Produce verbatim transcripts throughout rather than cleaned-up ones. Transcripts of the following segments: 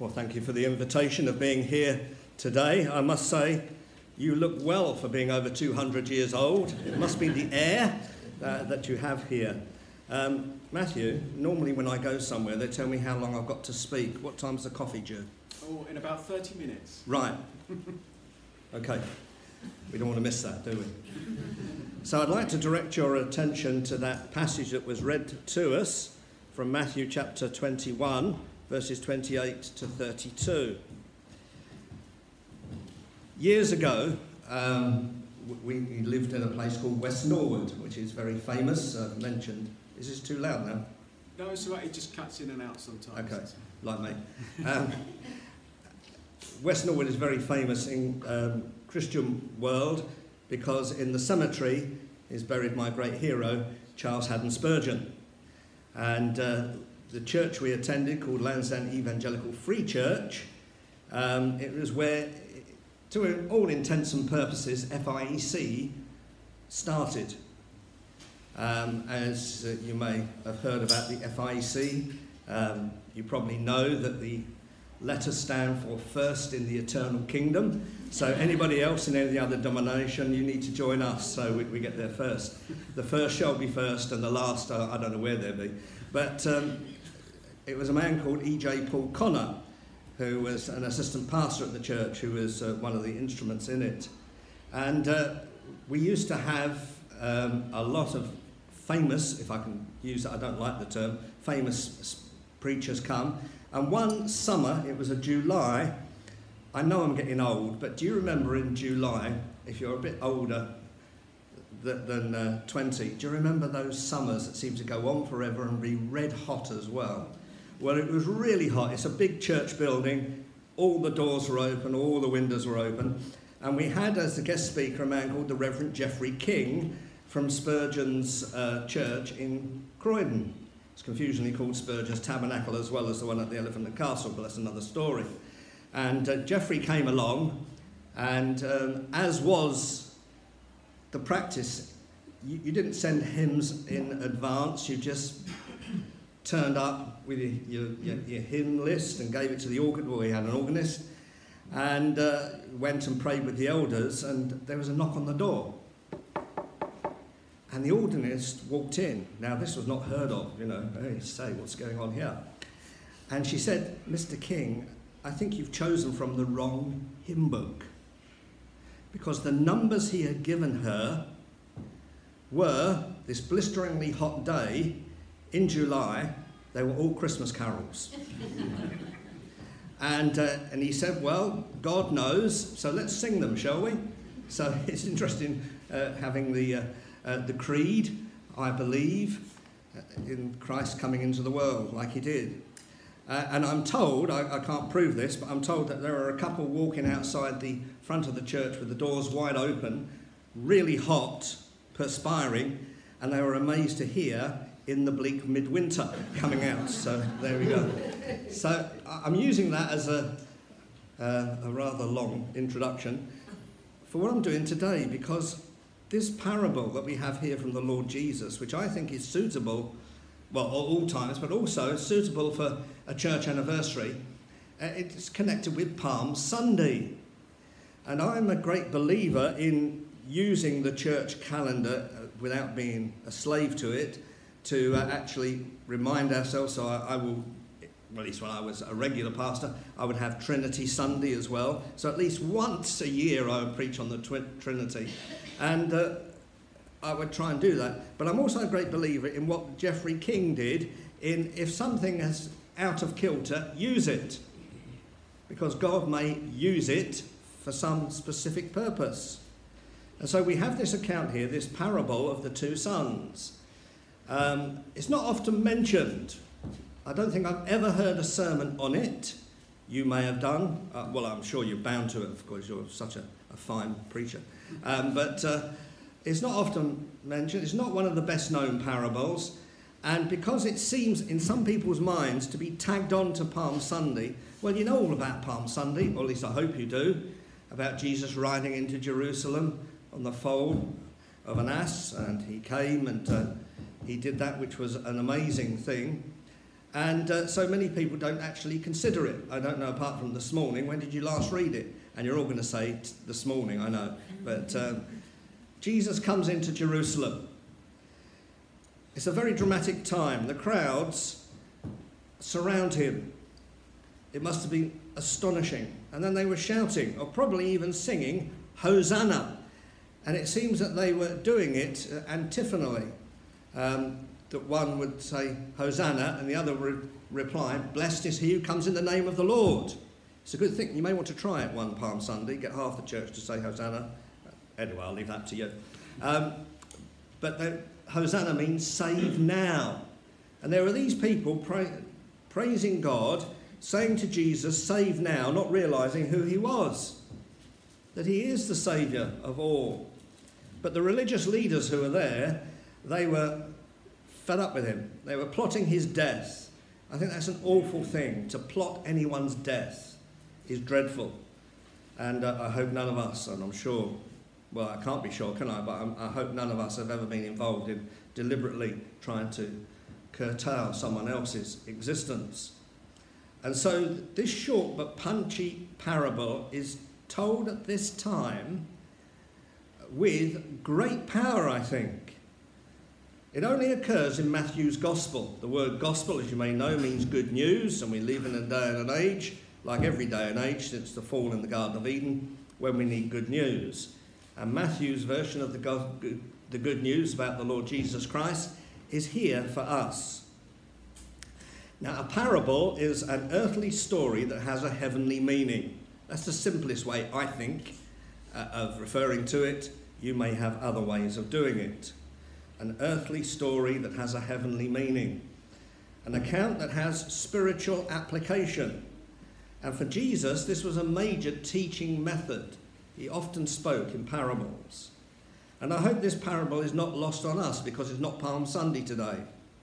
Well, thank you for the invitation of being here today. I must say, you look well for being over two hundred years old. It must be the air uh, that you have here. Um, Matthew, normally when I go somewhere, they tell me how long I've got to speak. What time's the coffee due? Oh, in about thirty minutes. Right. Okay. We don't want to miss that, do we? So I'd like to direct your attention to that passage that was read to us from Matthew chapter twenty-one, verses twenty-eight to thirty-two. Years ago, um, we, we lived in a place called West Norwood, which is very famous. I've mentioned. Is this too loud now? No, it's all right. It just cuts in and out sometimes. Okay, like me. Um, West Norwood is very famous in um, Christian world because in the cemetery is buried my great hero, Charles Haddon Spurgeon. And uh, the church we attended, called Lansdowne Evangelical Free Church, um, it was where, to all intents and purposes, F I E C started. Um, as uh, you may have heard about the F I E C, um, you probably know that the letters stand for First in the Eternal Kingdom. So anybody else in any other denomination, you need to join us so we, we get there first. The first shall be first and the last, uh, I don't know where they'll be. But um, it was a man called E J Paul Connor, who was an assistant pastor at the church, who was uh, one of the instruments in it. And uh, we used to have um, a lot of famous, if I can use it, I don't like the term, famous preachers come. And one summer, it was a July, I know I'm getting old, but do you remember in July, if you're a bit older th- than uh, twenty, do you remember those summers that seem to go on forever and be red hot as well? Well, it was really hot. It's a big church building. All the doors were open, all the windows were open. And we had as a guest speaker a man called the Reverend Geoffrey King from Spurgeon's uh, church in Croydon. It's confusingly called Spurgeon's Tabernacle as well as the one at the Elephant and Castle, but that's another story. And uh, Geoffrey came along, and um, as was the practice, you, you didn't send hymns in advance, you just turned up with your, your, your, your hymn list and gave it to the organ. Well, we had an organist, and uh, went and prayed with the elders, and there was a knock on the door. And the organist walked in. Now, this was not heard of, you know, hey, say, what's going on here? And she said, Mister King, I think you've chosen from the wrong hymn book. Because the numbers he had given her were, this blisteringly hot day in July, they were all Christmas carols. and, uh, and he said, well, God knows, so let's sing them, shall we? So it's interesting uh, having the... Uh, Uh, the creed, I believe, in Christ coming into the world like he did. Uh, and I'm told, I, I can't prove this, but I'm told that there are a couple walking outside the front of the church with the doors wide open, really hot, perspiring, and they were amazed to hear in the bleak midwinter coming out. So there we go. So I'm using that as a, uh, a rather long introduction for what I'm doing today, because this parable that we have here from the Lord Jesus, which I think is suitable, well, at all times, but also suitable for a church anniversary, uh, it's connected with Palm Sunday. And I'm a great believer in using the church calendar uh, without being a slave to it, to uh, actually remind ourselves. So I, I will, at least when I was a regular pastor, I would have Trinity Sunday as well. So at least once a year I would preach on the twi- Trinity. And uh, I would try and do that. But I'm also a great believer in what Geoffrey King did, in if something is out of kilter, use it. Because God may use it for some specific purpose. And so we have this account here, this parable of the two sons. Um, it's not often mentioned. I don't think I've ever heard a sermon on it. You may have done. Uh, well, I'm sure you're bound to it, of course. You're such a, a fine preacher. Um, but uh, it's not often mentioned. It's not one of the best-known parables. And because it seems in some people's minds to be tagged on to Palm Sunday, well, you know all about Palm Sunday, or at least I hope you do, about Jesus riding into Jerusalem on the foal of an ass, and he came and uh, he did that, which was an amazing thing. And uh, so many people don't actually consider it. I don't know, apart from this morning, when did you last read it? And you're all going to say t- this morning, I know. But um, Jesus comes into Jerusalem. It's a very dramatic time. The crowds surround him. It must have been astonishing. And then they were shouting, or probably even singing, Hosanna. And it seems that they were doing it uh, antiphonally. Um, that one would say Hosanna and the other would reply, blessed is he who comes in the name of the Lord. It's a good thing. You may want to try it one Palm Sunday, get half the church to say Hosanna. Anyway, I'll leave that to you. Um, but the, Hosanna means save now. And there are these people pra- praising God, saying to Jesus, save now, not realising who he was, that he is the saviour of all. But the religious leaders who were there, they were fed up with him. They were plotting his death. I think that's an awful thing. To plot anyone's death is dreadful. And uh, I hope none of us, and I'm sure, well, I can't be sure, can I? But I'm, I hope none of us have ever been involved in deliberately trying to curtail someone else's existence. And so this short but punchy parable is told at this time with great power, I think. It only occurs in Matthew's Gospel. The word gospel, as you may know, means good news, and we live in a day and an age, like every day and age since the fall in the Garden of Eden, when we need good news. And Matthew's version of the, go- the good news about the Lord Jesus Christ is here for us. Now, a parable is an earthly story that has a heavenly meaning. That's the simplest way, I think, uh, of referring to it. You may have other ways of doing it. An earthly story that has a heavenly meaning. An account that has spiritual application. And for Jesus, this was a major teaching method. He often spoke in parables. And I hope this parable is not lost on us because it's not Palm Sunday today.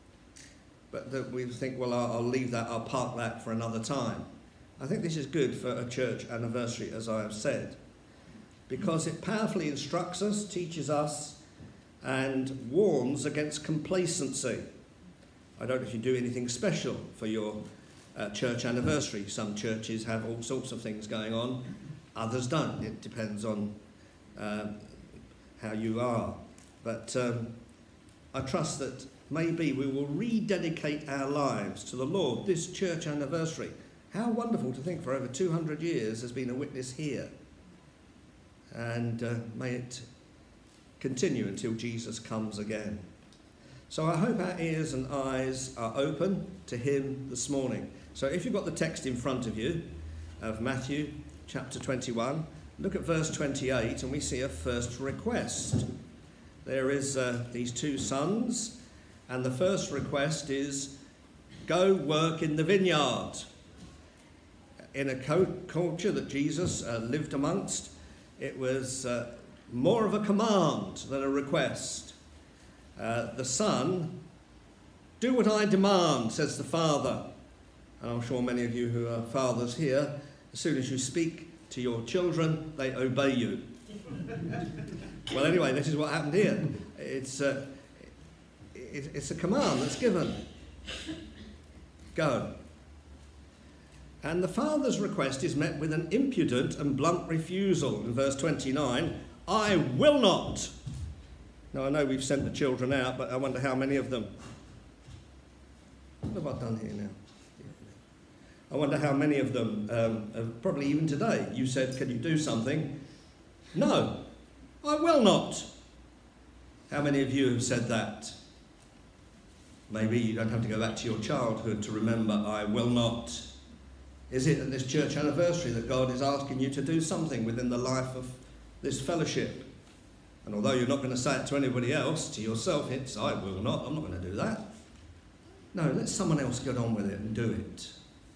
But that we think, well, I'll, I'll leave that, I'll park that for another time. I think this is good for a church anniversary, as I have said, because it powerfully instructs us, teaches us, and warns against complacency. I don't know if you do anything special for your uh, church anniversary. Some churches have all sorts of things going on, others don't. It depends on uh, how you are. But um, I trust that maybe we will rededicate our lives to the Lord this church anniversary. How wonderful to think for over two hundred years there's been a witness here. And uh, may it continue until Jesus comes again. So I hope our ears and eyes are open to him this morning. So if you've got the text in front of you of Matthew chapter twenty-one, look at verse twenty-eight and we see a first request. There is uh, these two sons, and the first request is, go work in the vineyard. In a co- culture that Jesus uh, lived amongst, it was uh, more of a command than a request. Uh, the son, do what I demand, says the father. And I'm sure many of you who are fathers here, as soon as you speak to your children, they obey you. Well, anyway, this is what happened here. It's, uh, it, it's a command that's given. Go. And the father's request is met with an impudent and blunt refusal. In verse twenty-nine, I will not. Now, I know we've sent the children out, but I wonder how many of them. What have I done here now? I wonder how many of them, um, have, probably even today, you said, can you do something? No, I will not. How many of you have said that? Maybe you don't have to go back to your childhood to remember, I will not. Is it at this church anniversary that God is asking you to do something within the life of this fellowship? And although you're not going to say it to anybody else, to yourself, it's, I will not, I'm not going to do that. No, let someone else get on with it and do it.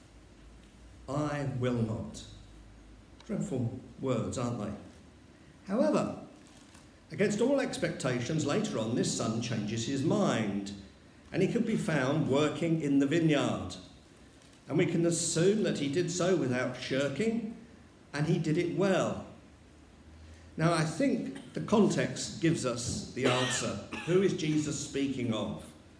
I will not. Dreadful words, aren't they? However, against all expectations, later on, this son changes his mind, and he could be found working in the vineyard. And we can assume that he did so without shirking, and he did it well. Now, I think the context gives us the answer. Who is Jesus speaking of?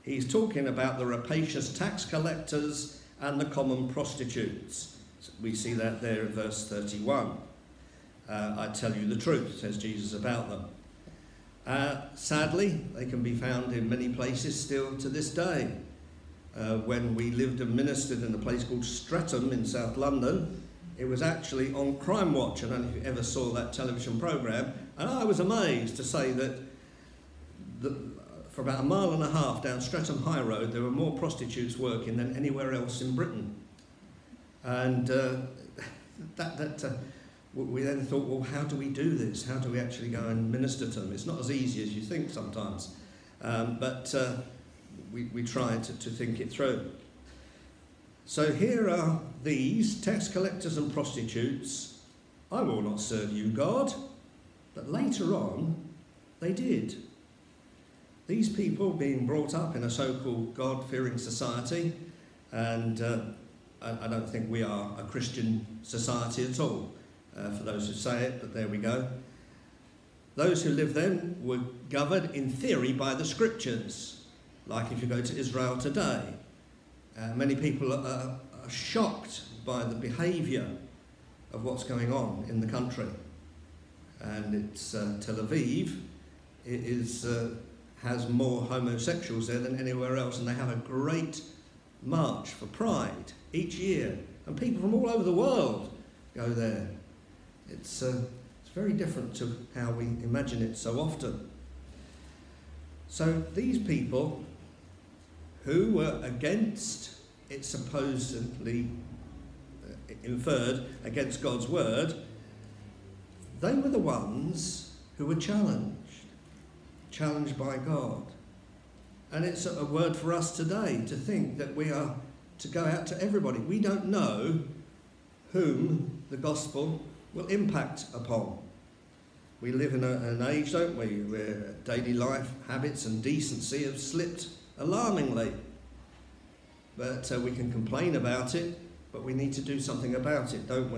he's talking about the rapacious tax collectors and the common prostitutes. We see that there in verse thirty-one. Uh, I tell you the truth, says Jesus about them. Uh, sadly, they can be found in many places still to this day. Uh, when we lived and ministered in a place called Streatham in South London, it was actually on Crime Watch. I don't know if you ever saw that television programme, and I was amazed to say that the, for about a mile and a half down Streatham High Road, there were more prostitutes working than anywhere else in Britain. And uh, that, that uh, we then thought, well, how do we do this? How do we actually go and minister to them? It's not as easy as you think sometimes. Um, but uh, we, we tried to, to think it through. So here are these tax collectors and prostitutes. I will not serve you, God. But later on, they did. These people being brought up in a so-called God-fearing society, and uh, I, I don't think we are a Christian society at all, uh, for those who say it, but there we go. Those who lived then were governed in theory by the scriptures, like if you go to Israel today. Uh, many people are, are shocked by the behaviour of what's going on in the country. And it's uh, Tel Aviv it is, uh, has more homosexuals there than anywhere else, and they have a great march for Pride each year. And people from all over the world go there. It's, uh, it's very different to how we imagine it so often. So these people who were against, it supposedly uh, inferred, against God's word, they were the ones who were challenged, challenged by God. And it's a word for us today to think that we are to go out to everybody. We don't know whom the gospel will impact upon. We live in a, an age, don't we, where daily life habits and decency have slipped alarmingly. But uh, we can complain about it, but we need to do something about it, don't we?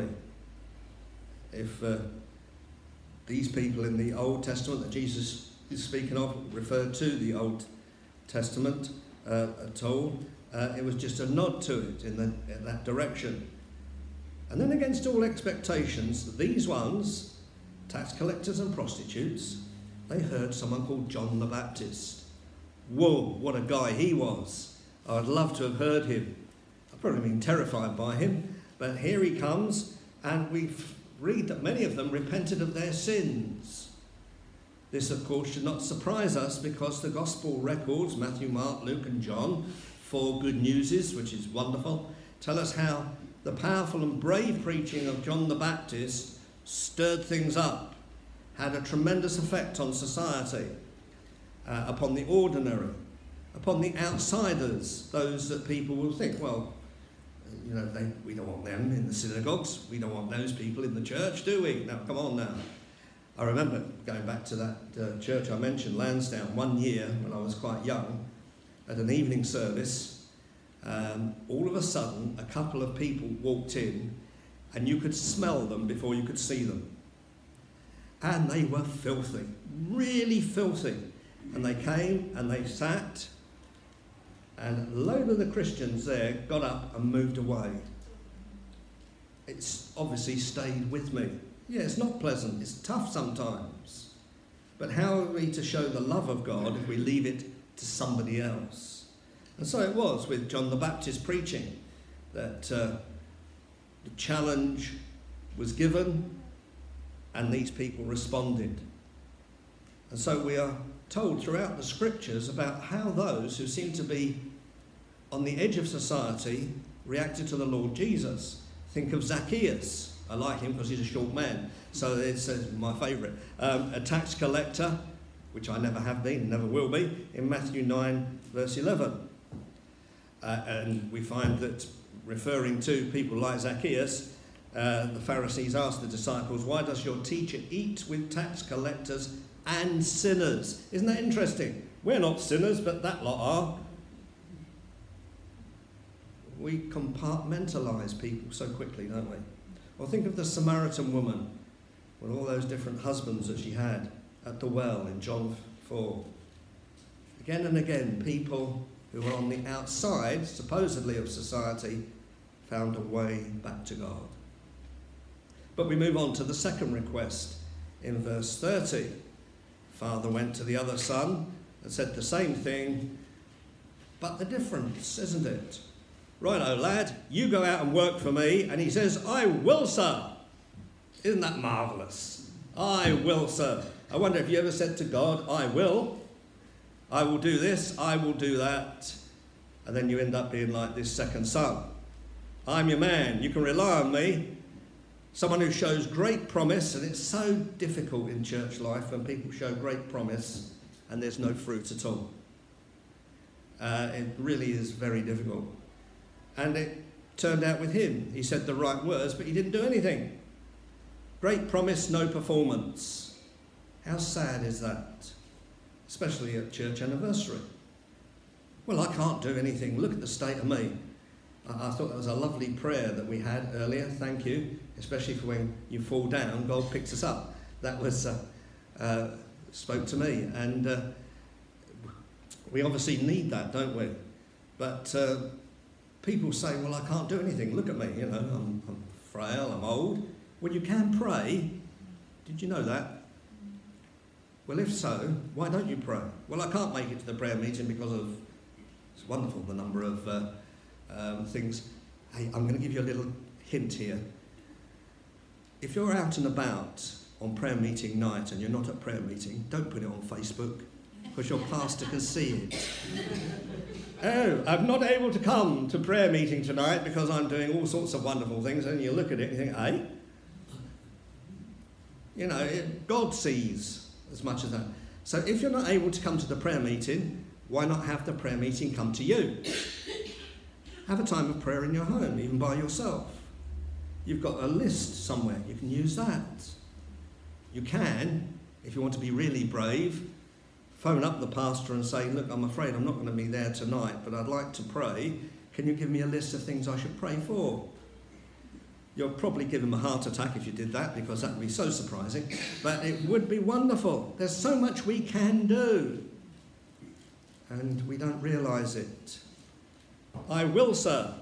If uh, these people in the Old Testament that Jesus is speaking of referred to the Old Testament uh, at all, uh, it was just a nod to it in, the, in that direction. And then against all expectations, these ones, tax collectors and prostitutes, they heard someone called John the Baptist. Whoa, what a guy he was. I'd love to have heard him. I've probably been terrified by him, but here he comes, and we read that many of them repented of their sins. This, of course, should not surprise us, because the gospel records, Matthew, Mark, Luke and John, four good newses, which is wonderful, tell us how the powerful and brave preaching of John the Baptist stirred things up, had a tremendous effect on society, uh, upon the ordinary, upon the outsiders, those that people will think, well, you know, they, we don't want them in the synagogues, we don't want those people in the church, do we? Now, come on now. I remember going back to that uh, church I mentioned, Lansdowne, one year when I was quite young, at an evening service. Um, all of a sudden, a couple of people walked in, and you could smell them before you could see them. And they were filthy, really filthy. And they came and they sat, and a load of the Christians there got up and moved away. It's obviously stayed with me. Yeah, it's not pleasant, it's tough sometimes. But how are we to show the love of God if we leave it to somebody else? And so it was with John the Baptist preaching, that uh, the challenge was given and these people responded. And so we are told throughout the scriptures about how those who seem to be on the edge of society reacted to the Lord Jesus. Think of Zacchaeus. I like him because he's a short man, so it's uh, my favourite. Um, a tax collector, which I never have been, never will be, in Matthew nine, verse eleven. Uh, and we find that, referring to people like Zacchaeus, uh, the Pharisees asked the disciples, why does your teacher eat with tax collectors and sinners? Isn't that interesting? We're not sinners, but that lot are. We compartmentalise people so quickly, don't we? Or think of the Samaritan woman with all those different husbands that she had at the well in John four. Again and again, people who were on the outside, supposedly of society, found a way back to God. But we move on to the second request in verse thirty. Father went to the other son and said the same thing, but the difference, isn't it? Righto, lad, you go out and work for me. And he says, I will, sir. Isn't that marvellous? I will, sir. I wonder if you ever said to God, I will. I will do this, I will do that. And then you end up being like this second son. I'm your man, you can rely on me. Someone who shows great promise, and it's so difficult in church life when people show great promise and there's no fruit at all. Uh, it really is very difficult. And it turned out with him. He said the right words, but he didn't do anything. Great promise, no performance. How sad is that? Especially at church anniversary. Well, I can't do anything. Look at the state of me. I, I thought that was a lovely prayer that we had earlier. Thank you. Especially for when you fall down, God picks us up. That was uh, uh, spoke to me. And uh, we obviously need that, don't we? But uh, people say, well, I can't do anything. Look at me, you know, I'm, I'm frail, I'm old. Well, you can pray. Did you know that? Well, if so, why don't you pray? Well, I can't make it to the prayer meeting because of, it's wonderful, the number of uh, um, things. Hey, I'm going to give you a little hint here. If you're out and about on prayer meeting night and you're not at prayer meeting, don't put it on Facebook because your pastor can see it. Oh, I'm not able to come to prayer meeting tonight because I'm doing all sorts of wonderful things. And you look at it and you think, hey, you know, it, God sees as much as that. So if you're not able to come to the prayer meeting, why not have the prayer meeting come to you? Have a time of prayer in your home, even by yourself. You've got a list somewhere. You can use that. You can, if you want to be really brave, phone up the pastor and say, look, I'm afraid I'm not going to be there tonight, but I'd like to pray. Can you give me a list of things I should pray for? You'll probably give him a heart attack if you did that, because that would be so surprising. But it would be wonderful. There's so much we can do. And we don't realise it. I will, sir.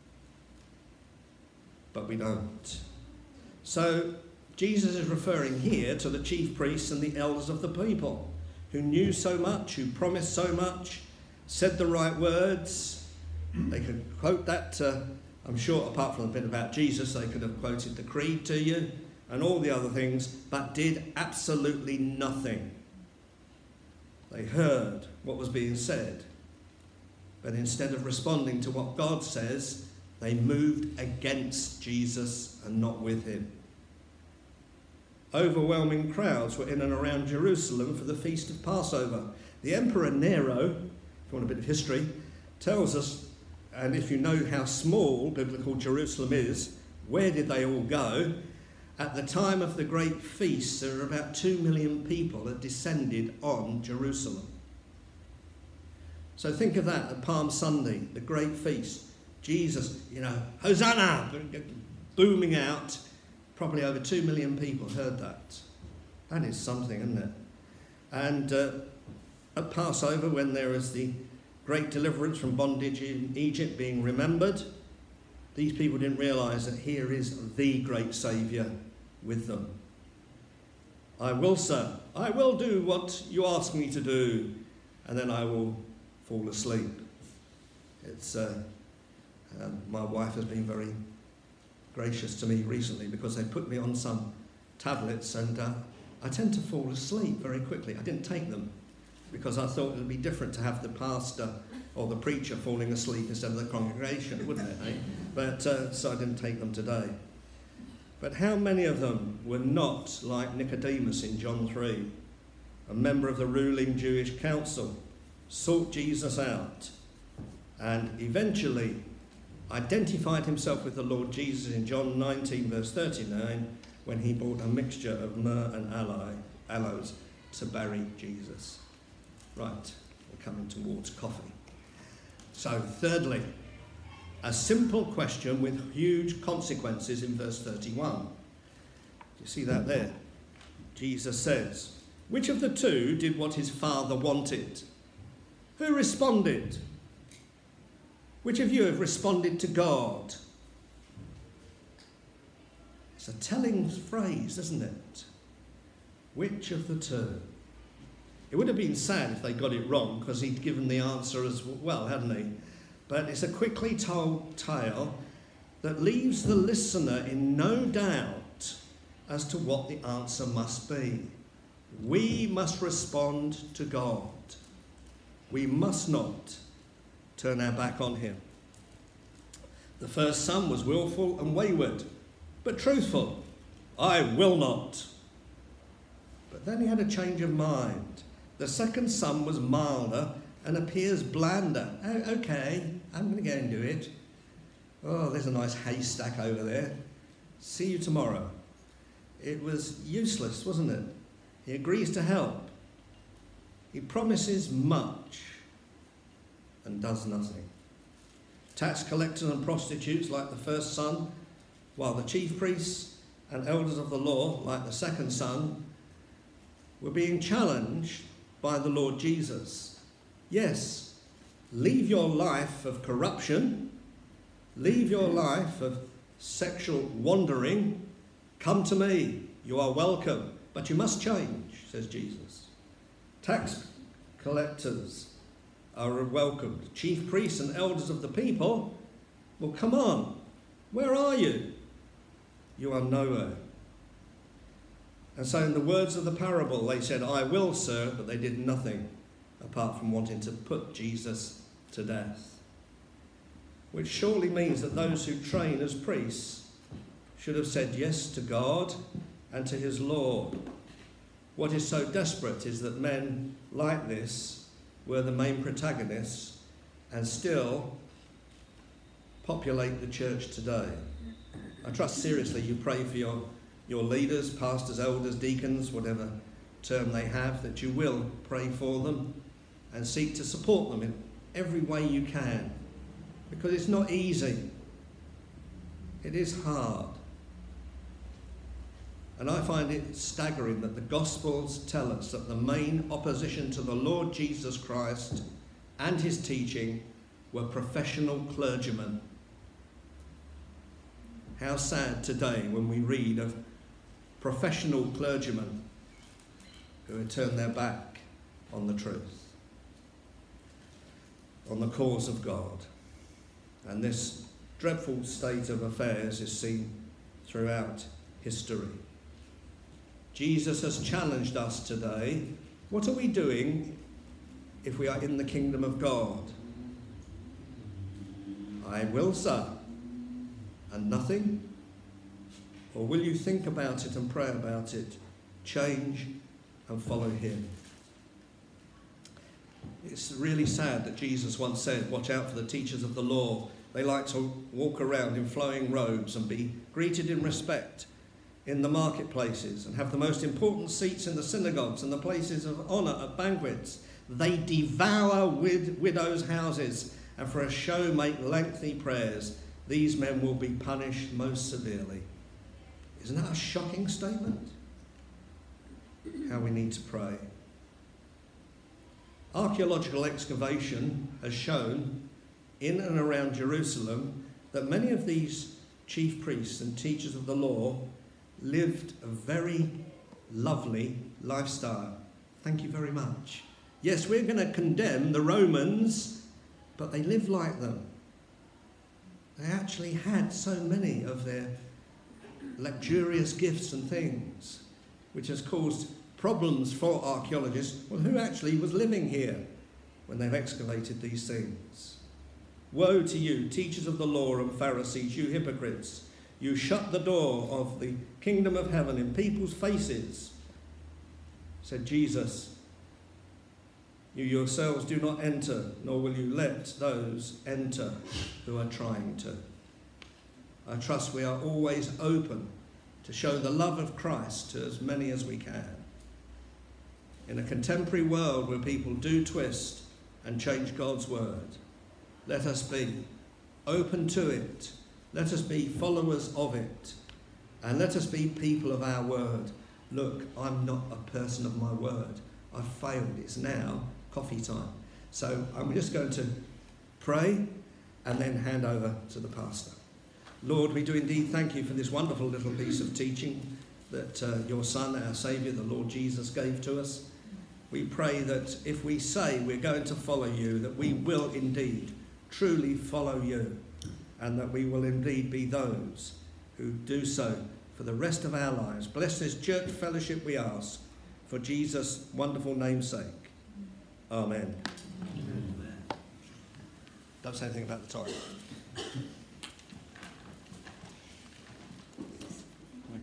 But we don't. So Jesus is referring here to the chief priests and the elders of the people, who knew so much, who promised so much, said the right words. They could quote that, uh, I'm sure, apart from the bit about Jesus, they could have quoted the creed to you and all the other things, but did absolutely nothing. They heard what was being said, but instead of responding to what God says, they moved against Jesus and not with him. Overwhelming crowds were in and around Jerusalem for the feast of Passover. The Emperor Nero, if you want a bit of history, tells us, and if you know how small biblical Jerusalem is, where did they all go? At the time of the great feast, there were about two million people that descended on Jerusalem. So think of that at Palm Sunday, the great feast. Jesus, you know, Hosanna, booming out. Probably over two million people heard that. That is something, isn't it? And uh, at Passover, when there is the great deliverance from bondage in Egypt being remembered, these people didn't realise that here is the great Saviour with them. I will, sir, I will do what you ask me to do, and then I will fall asleep. It's uh, um, my wife has been very gracious to me recently because they put me on some tablets, and uh, I tend to fall asleep very quickly. I didn't take them because I thought it would be different to have the pastor or the preacher falling asleep instead of the congregation, wouldn't it? Eh? But uh, so I didn't take them today. But how many of them were not like Nicodemus in John three, a member of the ruling Jewish council, sought Jesus out, and eventually identified himself with the Lord Jesus in John nineteen, verse thirty-nine, when he brought a mixture of myrrh and aloes to bury Jesus. Right, we're coming towards coffee. So, thirdly, a simple question with huge consequences in verse thirty-one. Do you see that there? Jesus says, which of the two did what his father wanted? Who responded? Which of you have responded to God? It's a telling phrase, isn't it? Which of the two? It would have been sad if they got it wrong, because he'd given the answer as well, hadn't he? But it's a quickly told tale that leaves the listener in no doubt as to what the answer must be. We must respond to God. We must not turn our back on him. The first son was willful and wayward, but truthful. I will not. But then he had a change of mind. The second son was milder and appears blander. Oh, okay, I'm going to go and do it. Oh, there's a nice haystack over there. See you tomorrow. It was useless, wasn't it? He agrees to help. He promises much and does nothing. Tax collectors and prostitutes like the first son, while the chief priests and elders of the law, like the second son, were being challenged by the Lord Jesus. Yes, leave your life of corruption, leave your life of sexual wandering, come to me, you are welcome, but you must change, says Jesus. Tax collectors are welcomed. Chief priests and elders of the people, well, come on, where are you? You are nowhere. And so in the words of the parable, they said, I will, sir, but they did nothing apart from wanting to put Jesus to death. Which surely means that those who train as priests should have said yes to God and to his law. What is so desperate is that men like this were the main protagonists and still populate the church today. I trust seriously you pray for your your leaders, pastors, elders, deacons, whatever term they have, that you will pray for them and seek to support them in every way you can. Because it's not easy. It is hard. And I find it staggering that the Gospels tell us that the main opposition to the Lord Jesus Christ and his teaching were professional clergymen. How sad today when we read of professional clergymen who have turned their back on the truth, on the cause of God. And this dreadful state of affairs is seen throughout history. Jesus has challenged us today. What are we doing if we are in the kingdom of God? I will, sir, and nothing? Or will you think about it and pray about it, change and follow him? It's really sad that Jesus once said, watch out for the teachers of the law. They like to walk around in flowing robes and be greeted in respect in the marketplaces and have the most important seats in the synagogues and the places of honour at banquets. They devour wid- widows' houses and for a show make lengthy prayers. These men will be punished most severely. Isn't that a shocking statement? How we need to pray. Archaeological excavation has shown in and around Jerusalem that many of these chief priests and teachers of the law lived a very lovely lifestyle. Thank you very much. Yes, we're going to condemn the Romans, but they lived like them. They actually had so many of their luxurious gifts and things, which has caused problems for archaeologists. Well, who actually was living here when they've excavated these things? Woe to you, teachers of the law and Pharisees, you hypocrites! You shut the door of the kingdom of heaven in people's faces, said Jesus. You yourselves do not enter, nor will you let those enter who are trying to. I trust we are always open to show the love of Christ to as many as we can. In a contemporary world where people do twist and change God's word, let us be open to it. Let us be followers of it. And let us be people of our word. Look, I'm not a person of my word. I've failed. It's now coffee time. So I'm just going to pray and then hand over to the pastor. Lord, we do indeed thank you for this wonderful little piece of teaching that uh, your Son, our Saviour, the Lord Jesus, gave to us. We pray that if we say we're going to follow you, that we will indeed truly follow you, and that we will indeed be those who do so for the rest of our lives. Bless this church fellowship, we ask, for Jesus' wonderful name's sake. Amen. Amen. Don't say anything about the time.